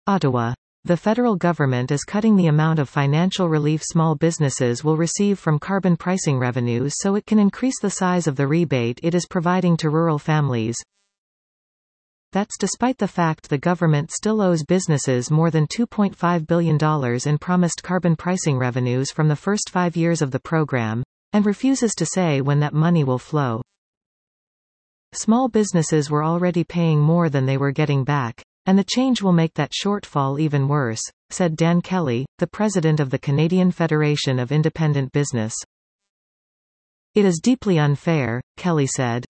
Ottawa. The federal government is cutting the amount of financial relief small businesses will receive from carbon pricing revenues so it can increase the size of the rebate it is providing to rural families. That's despite the fact the government still owes businesses more than $2.5 billion in promised carbon pricing revenues from the first 5 years of the program, and refuses to say when that money will flow. Small businesses were already paying more than they were getting back, and the change will make that shortfall even worse, said Dan Kelly, the president of the Canadian Federation of Independent Business. It is deeply unfair, Kelly said.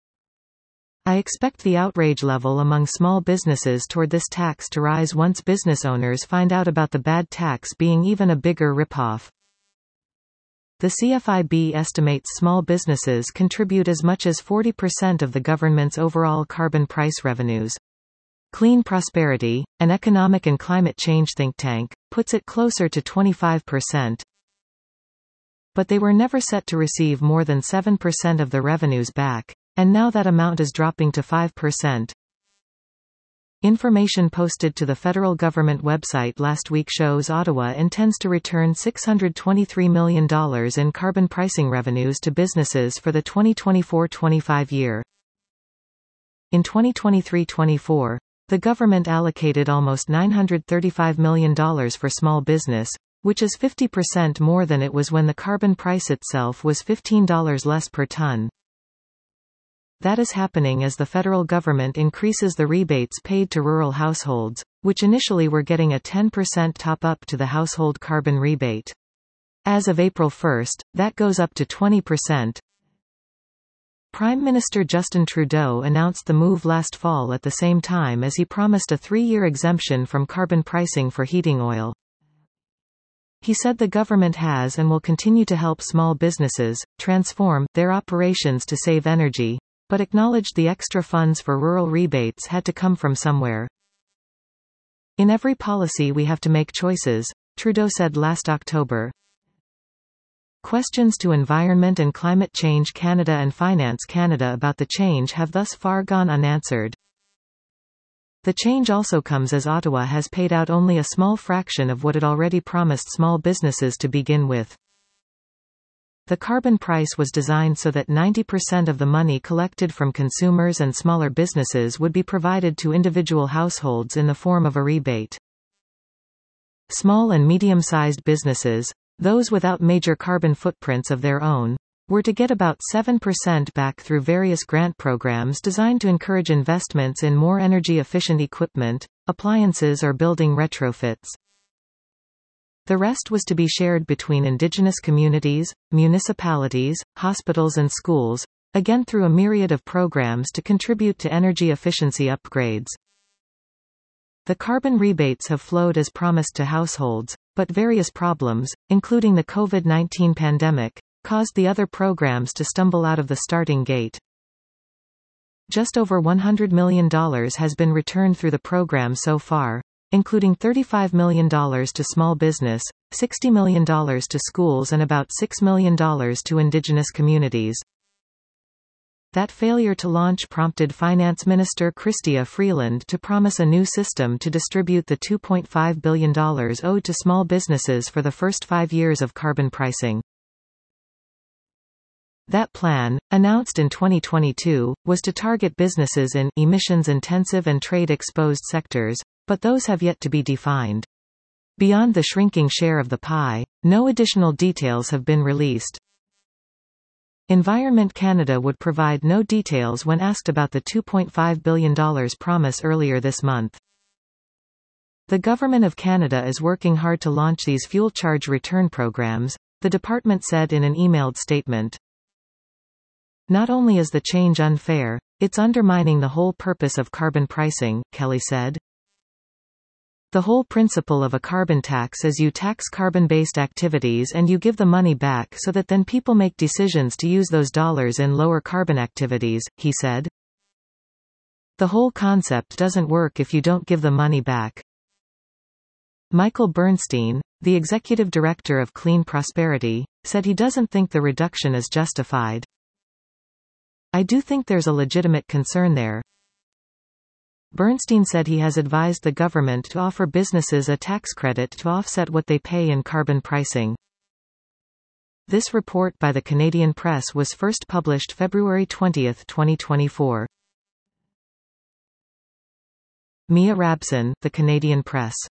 I expect the outrage level among small businesses toward this tax to rise once business owners find out about the bad tax being even a bigger ripoff. The CFIB estimates small businesses contribute as much as 40% of the government's overall carbon price revenues. Clean Prosperity, an economic and climate change think tank, puts it closer to 25%. But they were never set to receive more than 7% of the revenues back, and now that amount is dropping to 5%. Information posted to the federal government website last week shows Ottawa intends to return $623 million in carbon pricing revenues to businesses for the 2024-25 year. In 2023-24, the government allocated almost $935 million for small business, which is 50% more than it was when the carbon price itself was $15 less per ton. That is happening as the federal government increases the rebates paid to rural households, which initially were getting a 10% top-up to the household carbon rebate. As of April 1, that goes up to 20%. Prime Minister Justin Trudeau announced the move last fall at the same time as he promised a 3-year exemption from carbon pricing for heating oil. He said the government has and will continue to help small businesses transform their operations to save energy, but acknowledged the extra funds for rural rebates had to come from somewhere. In every policy we have to make choices, Trudeau said last October. Questions to Environment and Climate Change Canada and Finance Canada about the change have thus far gone unanswered. The change also comes as Ottawa has paid out only a small fraction of what it already promised small businesses to begin with. The carbon price was designed so that 90% of the money collected from consumers and smaller businesses would be provided to individual households in the form of a rebate. Small and medium-sized businesses, those without major carbon footprints of their own, were to get about 7% back through various grant programs designed to encourage investments in more energy-efficient equipment, appliances or building retrofits. The rest was to be shared between Indigenous communities, municipalities, hospitals and schools, again through a myriad of programs to contribute to energy efficiency upgrades. The carbon rebates have flowed as promised to households, but various problems, including the COVID-19 pandemic, caused the other programs to stumble out of the starting gate. Just over $100 million has been returned through the program so far, including $35 million to small business, $60 million to schools and about $6 million to Indigenous communities. That failure to launch prompted Finance Minister Chrystia Freeland to promise a new system to distribute the $2.5 billion owed to small businesses for the first 5 years of carbon pricing. That plan, announced in 2022, was to target businesses in emissions-intensive and trade-exposed sectors, but those have yet to be defined. Beyond the shrinking share of the pie, no additional details have been released. Environment Canada would provide no details when asked about the $2.5 billion promise earlier this month. The Government of Canada is working hard to launch these fuel charge return programs, the department said in an emailed statement. Not only is the change unfair, it's undermining the whole purpose of carbon pricing, Kelly said. The whole principle of a carbon tax is you tax carbon-based activities and you give the money back so that then people make decisions to use those dollars in lower carbon activities, he said. The whole concept doesn't work if you don't give the money back. Michael Bernstein, the executive director of Clean Prosperity, said he doesn't think the reduction is justified. I do think there's a legitimate concern there. Bernstein said he has advised the government to offer businesses a tax credit to offset what they pay in carbon pricing. This report by the Canadian Press was first published February 20, 2024. Mia Rabson, The Canadian Press.